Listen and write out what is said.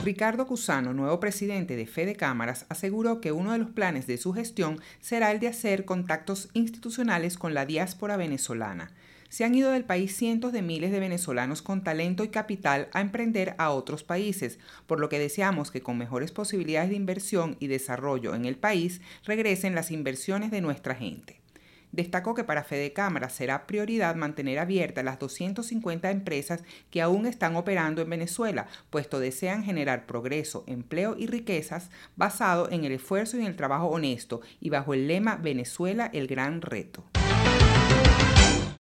Ricardo Cusano, nuevo presidente de Fede Cámaras, aseguró que uno de los planes de su gestión será el de hacer contactos institucionales con la diáspora venezolana. Se han ido del país cientos de miles de venezolanos con talento y capital a emprender a otros países, por lo que deseamos que con mejores posibilidades de inversión y desarrollo en el país regresen las inversiones de nuestra gente. Destacó que para Fede Cámaras será prioridad mantener abiertas las 250 empresas que aún están operando en Venezuela, puesto desean generar progreso, empleo y riquezas basado en el esfuerzo y en el trabajo honesto y bajo el lema Venezuela el gran reto.